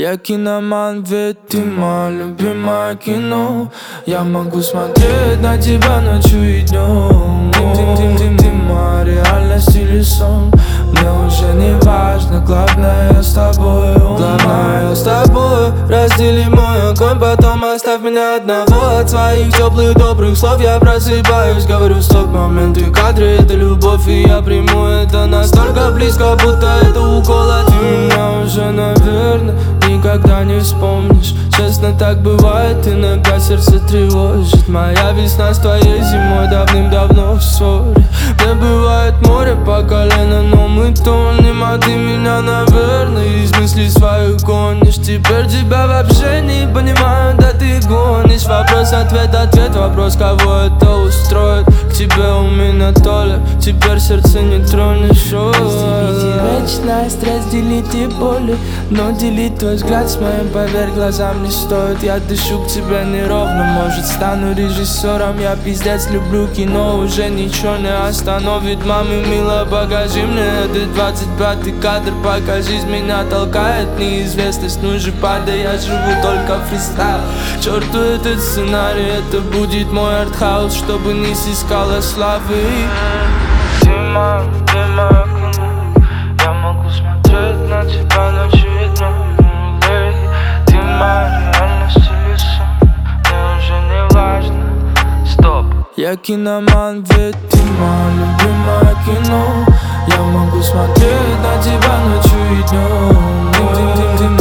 Я киноман, ведь ты мое любимое кино. Я могу смотреть на тебя ночью и днем. Ты моя реальность или сон. Мне уже не важно, главное я с тобой. Главное я с тобой. Раздели мой огонь, потом оставь меня одного. От своих теплых добрых слов я просыпаюсь. Говорю стоп, моменты в кадре, это любовь, и я приму это настолько близко, будто это укол. А ты меня уже, наверное, никогда не вспомнишь. Честно, так бывает, иногда сердце тревожит. Моя весна с твоей зимой давным-давно в ссоре. Мне бывает море по колено, но мы тонем. А ты меня, наверное, из мыслей своих гонишь. Теперь тебя вообще не понимаю, да ты гонишь. Вопрос-ответ, ответ, вопрос, кого это устроит. К тебе у меня то ли, теперь сердце не тронешь. Разделите вечность, разделите боли, но делить твой взгляд с моим, поверь, глазам не стоит. Я дышу к тебе неровно, может стану режиссером. Я пиздец люблю кино, уже ничего не остановит. Маме, мило, покажи мне этот 25-й кадр. Пока жизнь меня толкает, неизвестность, ну же падай. Я живу только фристайл. Черту этот сценарий, это будет мой артхаус, чтобы не снискала славы. Ты моя любимая кино. Я могу смотреть на тебя ночью и днем. Ты моя реальность или сон. Мне уже не важно. Стоп. Я киноман, ведь ты мое любимое кино. Я могу смотреть на тебя ночью и днем.